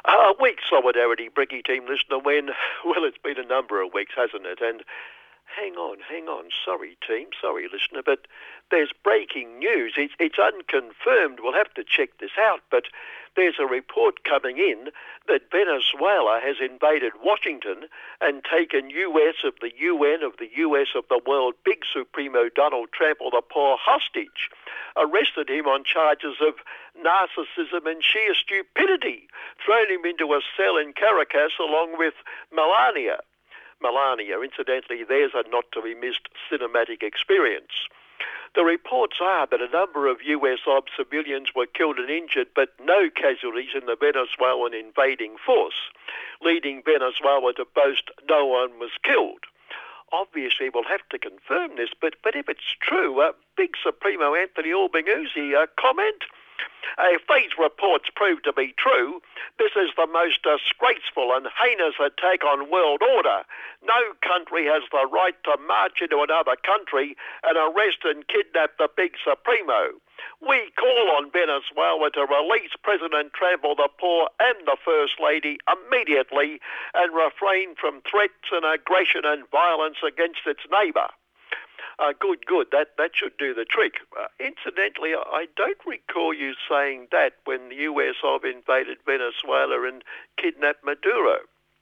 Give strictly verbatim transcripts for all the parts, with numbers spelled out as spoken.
A week solidarity, Bricky team listener, when, well, it's been a number of weeks, hasn't it? And hang on, hang on, sorry team, sorry listener, but there's breaking news. It's, it's unconfirmed. We'll have to check this out, but there's a report coming in that Venezuela has invaded Washington and taken U S of the U N of the U S of the world big Supremo Donald Trump, or the poor hostage, arrested him on charges of narcissism and sheer stupidity, thrown him into a cell in Caracas along with Melania. Melania, incidentally, there's a not-to-be-missed cinematic experience. The reports are that a number of U S ob civilians were killed and injured, but no casualties in the Venezuelan invading force, leading Venezuela to boast no one was killed. Obviously, we'll have to confirm this, but, but if it's true, uh, Big Supremo Anthony Albanese, uh, comment? Uh, if these reports prove to be true, this is the most disgraceful and heinous attack on world order. No country has the right to march into another country and arrest and kidnap the Big Supremo. We call on Venezuela to release President Trump, or the poor, and the First Lady immediately, and refrain from threats and aggression and violence against its neighbour. Uh, good, good. That that should do the trick. Uh, incidentally, I don't recall you saying that when the U S of invaded Venezuela and kidnapped Maduro.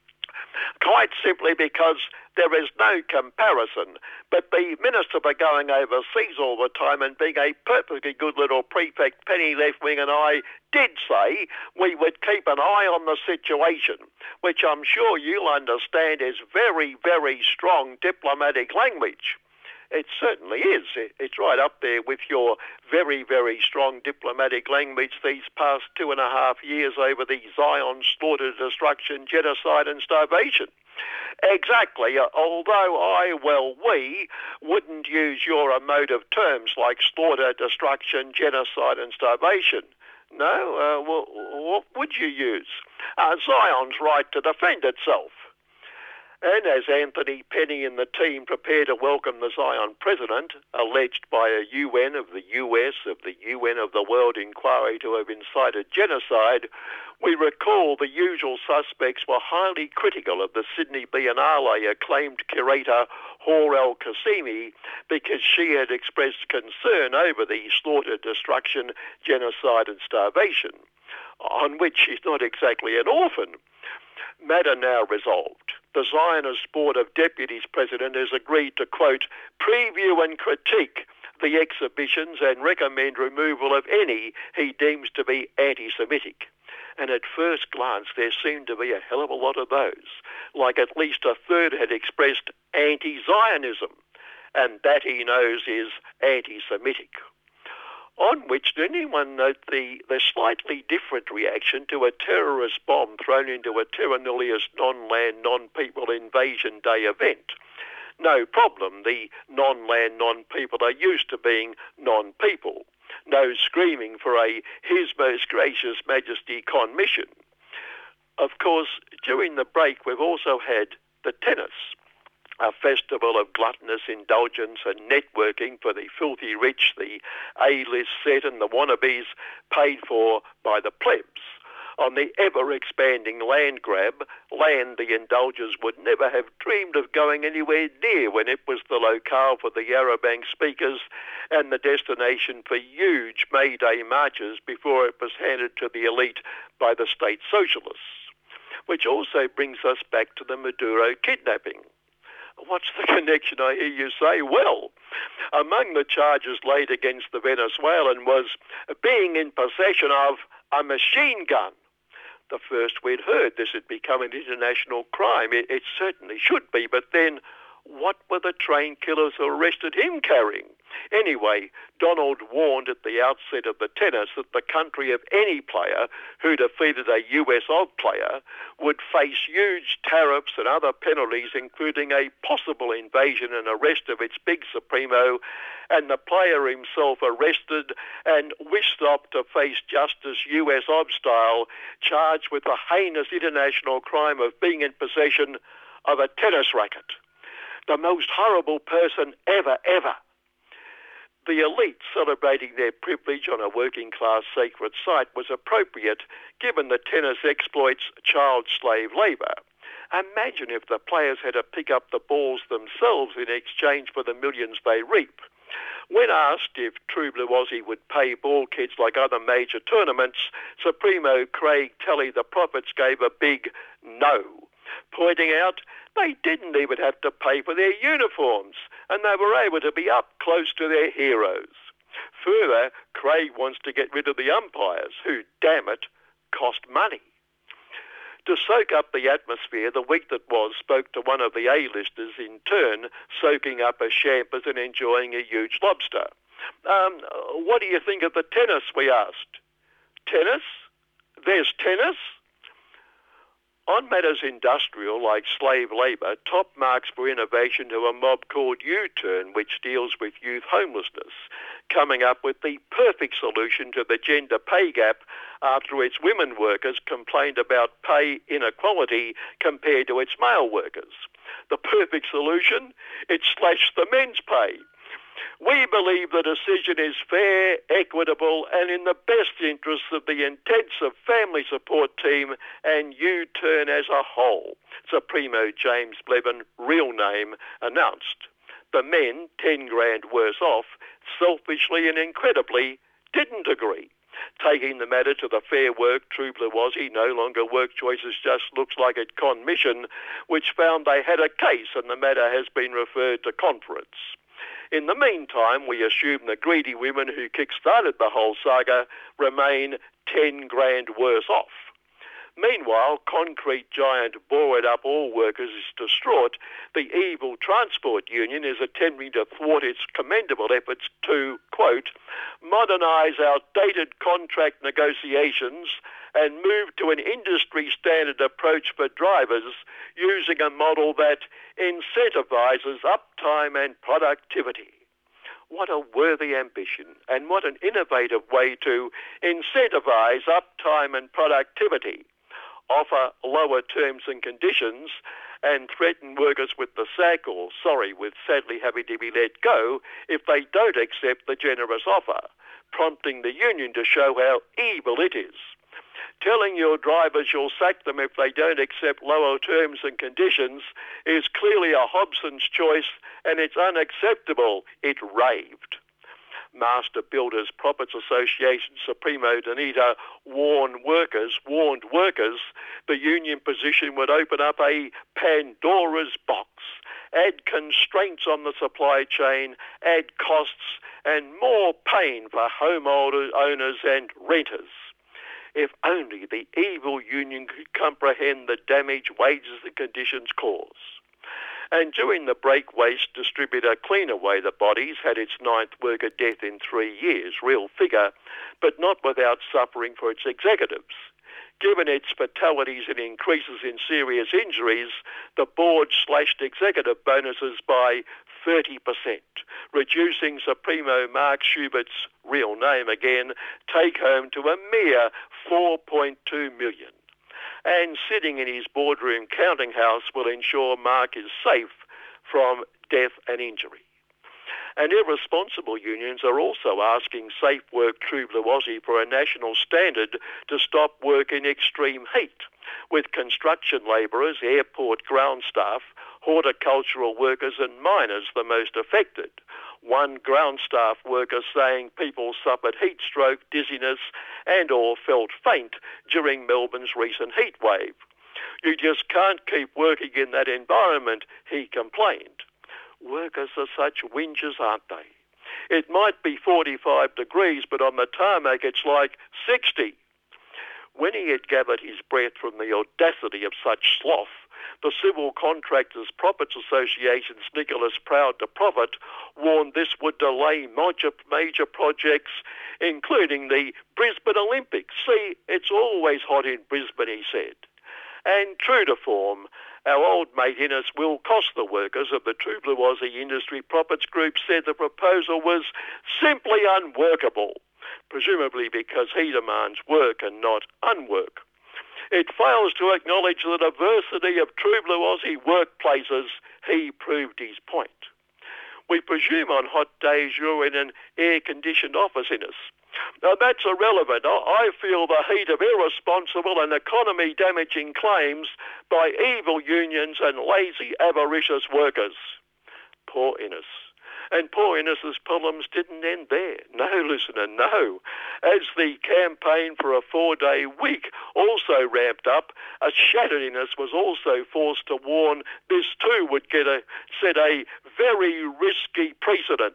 Quite simply because there is no comparison. But the Minister for going overseas all the time and being a perfectly good little prefect, Penny Left-Wing, and I did say we would keep an eye on the situation, which I'm sure you'll understand is very, very strong diplomatic language. It certainly is. It's right up there with your very, very strong diplomatic language these past two and a half years over the Zion slaughter, destruction, genocide and starvation. Exactly. Although I, well, we wouldn't use your emotive terms like slaughter, destruction, genocide and starvation. No? Uh, well, what would you use? Uh, Zion's right to defend itself. And as Anthony Penny and the team prepare to welcome the Zion president, alleged by a U N of the U S of the U N of the world inquiry to have incited genocide, we recall the usual suspects were highly critical of the Sydney Biennale acclaimed curator Hor El-Qasimi because she had expressed concern over the slaughter, destruction, genocide and starvation, on which she's not exactly an orphan. Matter now resolved. The Zionist Board of Deputies President has agreed to, quote, preview and critique the exhibitions and recommend removal of any he deems to be anti-Semitic. And at first glance, there seemed to be a hell of a lot of those, like at least a third had expressed anti-Zionism, and that he knows is anti-Semitic. On which, did anyone note the, the slightly different reaction to a terrorist bomb thrown into a terra nullius non-land, non-people invasion day event? No problem, the non-land, non-people are used to being non-people. No screaming for a His Most Gracious Majesty commission. Of course, during the break, we've also had the tennis, a festival of gluttonous indulgence and networking for the filthy rich, the A-list set and the wannabes paid for by the plebs. On the ever-expanding land grab, land the indulgers would never have dreamed of going anywhere near when it was the locale for the Yarrabank speakers and the destination for huge May Day marches before it was handed to the elite by the state socialists. Which also brings us back to the Maduro kidnapping. What's the connection, I hear you say? Well, among the charges laid against the Venezuelan was being in possession of a machine gun. The first we'd heard this had become an international crime. It, it certainly should be, but then what were the train killers who arrested him carrying? Anyway, Donald warned at the outset of the tennis that the country of any player who defeated a U S of player would face huge tariffs and other penalties, including a possible invasion and arrest of its big Supremo, and the player himself arrested and whisked off to face justice U S of style, charged with the heinous international crime of being in possession of a tennis racket. The most horrible person ever, ever. The elite celebrating their privilege on a working-class secret site was appropriate given the tennis exploits child slave labour. Imagine if the players had to pick up the balls themselves in exchange for the millions they reap. When asked if True Blue Aussie would pay ball kids like other major tournaments, Supremo Craig Kelly the Profits gave a big no, pointing out they didn't even have to pay for their uniforms and they were able to be up close to their heroes. Further, Craig wants to get rid of the umpires who, damn it, cost money. To soak up the atmosphere, the week that was spoke to one of the A-listers in turn, soaking up a champers and enjoying a huge lobster. Um, what do you think of the tennis, we asked. Tennis? There's tennis? On matters industrial, like slave labour, top marks for innovation to a mob called U-Turn, which deals with youth homelessness, coming up with the perfect solution to the gender pay gap after its women workers complained about pay inequality compared to its male workers. The perfect solution? It slashed the men's pay. We believe the decision is fair, equitable and in the best interests of the intensive family support team and U-Turn as a whole, Supremo James Blevin, real name, announced. The men, ten grand worse off, selfishly and incredibly didn't agree. Taking the matter to the Fair Work True Blue Aussie No Longer Work Choices Just Looks Like It Commission, which found they had a case and the matter has been referred to conference. In the meantime, we assume the greedy women who kick-started the whole saga remain ten grand worse off. Meanwhile, concrete giant Bore It Up All Workers is distraught. The evil transport union is attempting to thwart its commendable efforts to, quote, modernise outdated contract negotiations and move to an industry-standard approach for drivers using a model that incentivises uptime and productivity. What a worthy ambition and what an innovative way to incentivise uptime and productivity, offer lower terms and conditions and threaten workers with the sack or, sorry, with sadly having to be let go if they don't accept the generous offer, prompting the union to show how evil it is. Telling your drivers you'll sack them if they don't accept lower terms and conditions is clearly a Hobson's choice and it's unacceptable, it raved. Master Builders Profits Association Supremo Danita warned workers, warned workers the union position would open up a Pandora's box, add constraints on the supply chain, add costs and more pain for homeowners and renters. If only the evil union could comprehend the damage wages and conditions cause. And during the break, waste distributor Cleanaway the Bodies had its ninth worker death in three years, real figure, but not without suffering for its executives. Given its fatalities and increases in serious injuries, the board slashed executive bonuses by thirty percent, reducing Supremo Mark Schubert's, real name again, take-home to a mere four point two million dollars. And sitting in his boardroom counting house will ensure Mark is safe from death and injury. And irresponsible unions are also asking Safe Work True Blue Aussie for a national standard to stop work in extreme heat, with construction labourers, airport ground staff, horticultural workers and miners the most affected. One ground staff worker saying people suffered heat stroke, dizziness and or felt faint during Melbourne's recent heat wave. You just can't keep working in that environment, he complained. Workers are such whingers, aren't they? It might be forty-five degrees, but on the tarmac it's like sixty. When he had gathered his breath from the audacity of such sloth, the Civil Contractors Profits Association's Nicholas Proud to Profit warned this would delay major, major projects, including the Brisbane Olympics. See, it's always hot in Brisbane, he said. And true to form, our old mate Innes will cost the workers of the True Blue Aussie Industry Profits Group said the proposal was simply unworkable, presumably because he demands work and not unwork. It fails to acknowledge the diversity of True Blue Aussie workplaces, he proved his point. We presume on hot days you're in an air-conditioned office, Innes. Now, that's irrelevant. I feel the heat of irresponsible and economy-damaging claims by evil unions and lazy, avaricious workers. Poor Innes. And poor Innes's problems didn't end there. No, listener, no. As the campaign for a four-day week also ramped up, a shattered Innes was also forced to warn this too would get a, set a very risky precedent.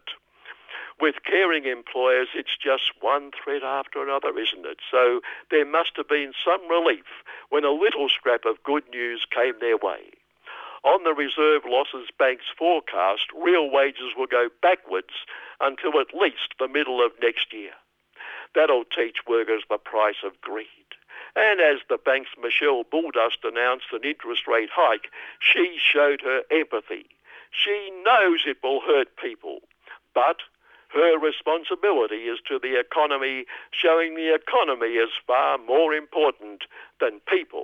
With caring employers, it's just one threat after another, isn't it? So there must have been some relief when a little scrap of good news came their way. On the Reserve Losses Bank's forecast, real wages will go backwards until at least the middle of next year. That'll teach workers the price of greed. And as the bank's Michelle Bulldust announced an interest rate hike, she showed her empathy. She knows it will hurt people, but her responsibility is to the economy, showing the economy is far more important than people.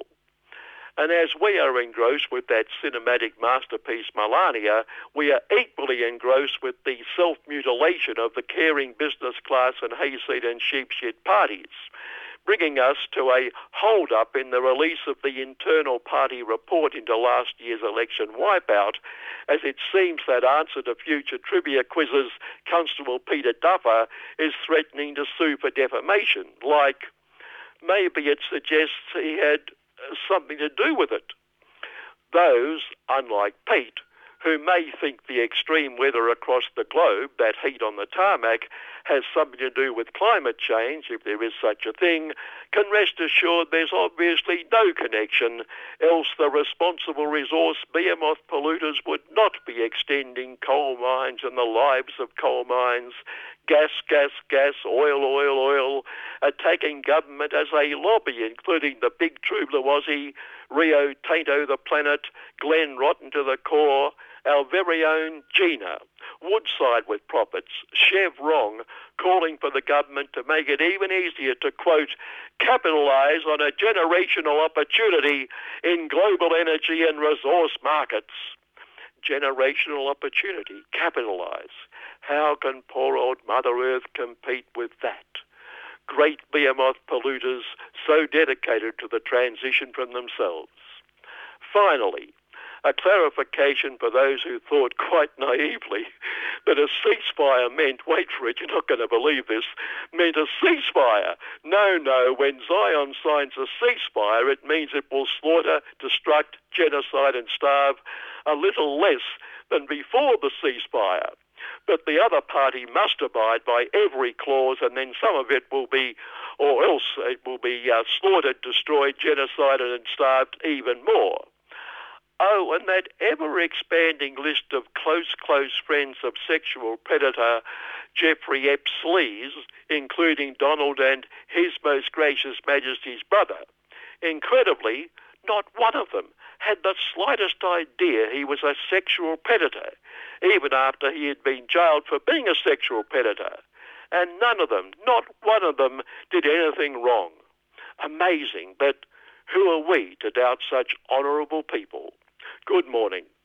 And as we are engrossed with that cinematic masterpiece, Melania, we are equally engrossed with the self-mutilation of the caring business class and hayseed and sheepshed parties, bringing us to a hold-up in the release of the internal party report into last year's election wipeout, as it seems that answer to future trivia quizzes, Constable Peter Duffer is threatening to sue for defamation, like maybe it suggests he had something to do with it. Those, unlike Pete, who may think the extreme weather across the globe, that heat on the tarmac, has something to do with climate change, if there is such a thing, can rest assured there's obviously no connection, else the responsible resource behemoth polluters would not be extending coal mines and the lives of coal mines, gas, gas, gas, oil, oil, oil, attacking government as a lobby, including the big true blue Aussie, Rio Tinto the Planet, Glenn Rotten to the core, our very own Gina, Woodside with profits, Chevron calling for the government to make it even easier to, quote, capitalise on a generational opportunity in global energy and resource markets. Generational opportunity, capitalise. How can poor old Mother Earth compete with that? Great behemoth polluters so dedicated to the transition from themselves. Finally, a clarification for those who thought quite naively that a ceasefire meant, wait for it, you're not going to believe this, meant a ceasefire. No, no, when Zion signs a ceasefire, it means it will slaughter, destruct, genocide and starve a little less than before the ceasefire. But the other party must abide by every clause, and then some of it will be, or else it will be uh, slaughtered, destroyed, genocided and starved even more. Oh, and that ever-expanding list of close, close friends of sexual predator Jeffrey Epps Sleaze, including Donald and His Most Gracious Majesty's brother. Incredibly, not one of them had the slightest idea he was a sexual predator, even after he had been jailed for being a sexual predator. And none of them, not one of them, did anything wrong. Amazing, but who are we to doubt such honourable people? Good morning.